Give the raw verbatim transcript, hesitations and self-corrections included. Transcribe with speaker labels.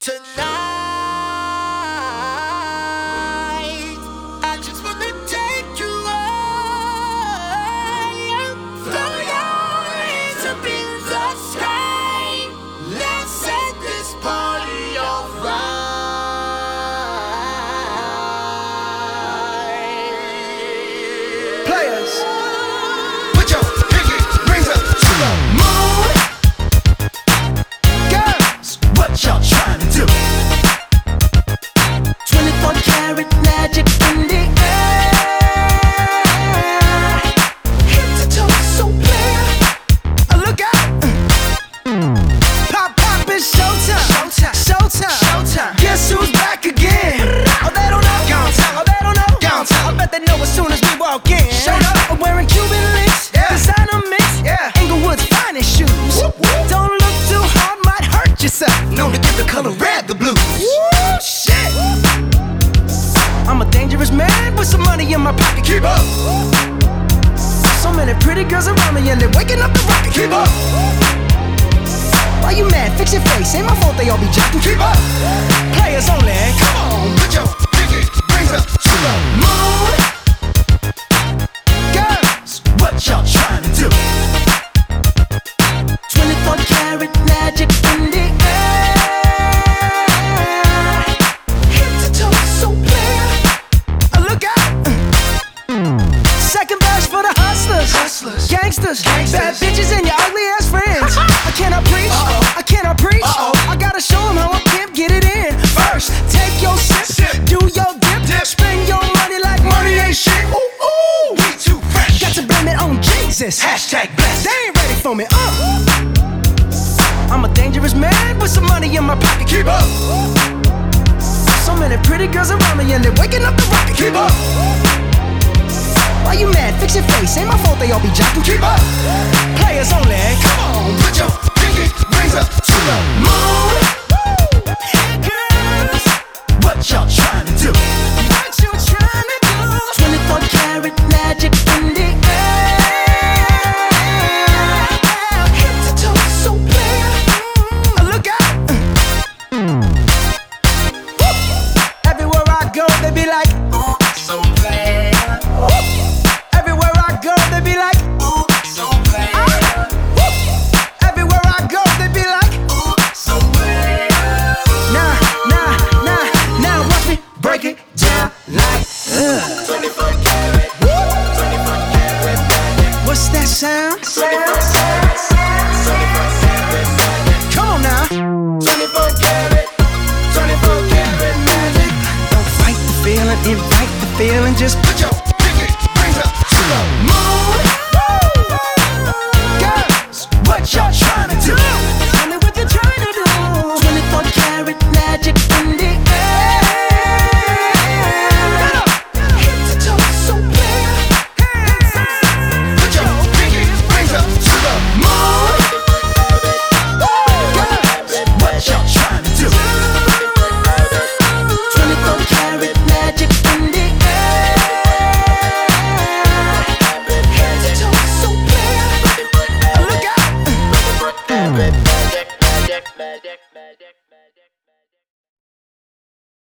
Speaker 1: Tonight, I just wanna take you high. Throw your hands up in the sky. Let's set this party alright.
Speaker 2: Players, put your pinky rings up to the moon. Girls, what y'all trying to do?
Speaker 3: twenty-four karat magic in the air. Head to toe, so clear.
Speaker 2: Uh, look out! Pop, pop, it's showtime. Showtime. Showtime. Showtime. Guess who's back again? Oh, they don't know. Gone time. Oh, they don't know. Gone time. I bet they know as soon as we walk in. Showed up. I'm wearing Cuban links. Yeah. Designer mix. Yeah. Inglewood's finest shoes. Whoop, whoop. Don't look too hard, might hurt yourself. Known to give the color red the blues. Woo, shit. I'm a dangerous man with some money in my pocket. Keep up. So many pretty girls around me and they're waking up the rocket. Keep up. Why you mad? Fix your face. Ain't my fault they all be jocking. Keep up. Players only. Come on, put your pinky rings up to the moon. Girls, what y'all trying to do?
Speaker 3: twenty-four karat magic in the air. Head to toe, so clear.
Speaker 2: Uh, look out! Second verse for the hustlers, hustlers, gangsters, gangsters, bad bitches and your ugly ass friends. I cannot preach, uh-oh. I cannot preach. Uh-oh. I gotta show them how a pimp get it in. First, take your sip, sip. Do your dip, dip, spend your money like money ain't shit. Ooh, ooh, we too fresh. Got to blame it on Jesus. Hashtag blessed. They ain't ready for me. Uh. I'm a dangerous man with some money in my pocket. Keep up. So many pretty girls around me and they're waking up the rocket. Keep up. Why you mad? Fix your face. Ain't my fault they all be jocking. Keep up. Players only. Come on, put your pinky rings up to the moon. Girls, what y'all trying to do? What you trying to do?
Speaker 3: twenty-four karat magic in the air. Head to toe, so clear.
Speaker 2: Uh, look out! Woo! Everywhere I go, they be like,
Speaker 1: Ooh, so bad.
Speaker 2: woo! Everywhere I go, they be like,
Speaker 1: Ooh, so bad.
Speaker 2: woo! Everywhere I go, they be like,
Speaker 1: Ooh, so bad.
Speaker 2: nah, nah, nah, now watch me break it down like, uh.
Speaker 1: twenty-four karat, twenty-four karat magic.
Speaker 2: What's that sound?
Speaker 1: twenty-four karat, twenty-four karat magic.
Speaker 2: Come on now.
Speaker 1: twenty-four karat, twenty-four karat magic.
Speaker 2: Don't fight the feeling, invite the feeling, just put your